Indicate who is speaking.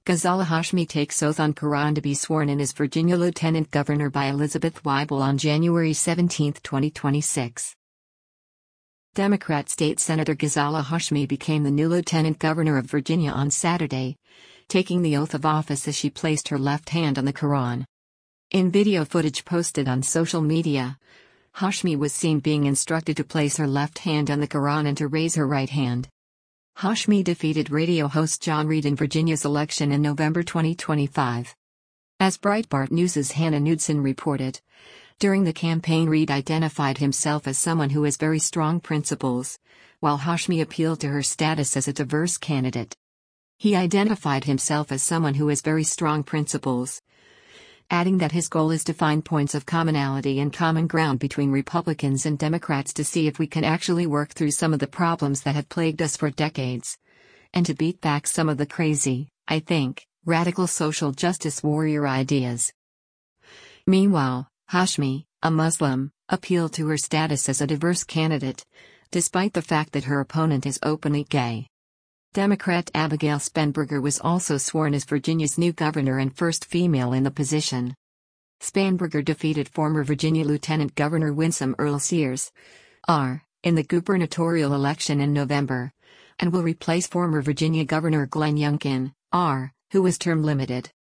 Speaker 1: Ghazala Hashmi takes oath on Quran to be sworn in as Virginia Lieutenant Governor by Elizabeth Weibel on January 17, 2026. Democrat State Senator Ghazala Hashmi became the new Lieutenant Governor of Virginia on Saturday, taking the oath of office as she placed her left hand on the Quran. In video footage posted on social media, Hashmi was seen being instructed to place her left hand on the Quran and to raise her right hand. Hashmi defeated radio host John Reid in Virginia's election in November 2025. As Breitbart News' Hannah Knudsen reported, during the campaign Reid identified himself as someone who has very strong principles, while Hashmi appealed to her status as a diverse candidate. He identified himself as someone who has very strong principles, adding that his goal is to find points of commonality and common ground between Republicans and Democrats to see if we can actually work through some of the problems that have plagued us for decades, and to beat back some of the crazy, I think, radical social justice warrior ideas. Meanwhile, Hashmi, a Muslim, appealed to her status as a diverse candidate, despite the fact that her opponent is openly gay. Democrat Abigail Spanberger was also sworn as Virginia's new governor and first female in the position. Spanberger defeated former Virginia Lieutenant Governor Winsome Earl Sears, R., in the gubernatorial election in November, and will replace former Virginia Governor Glenn Youngkin, R., who was term limited.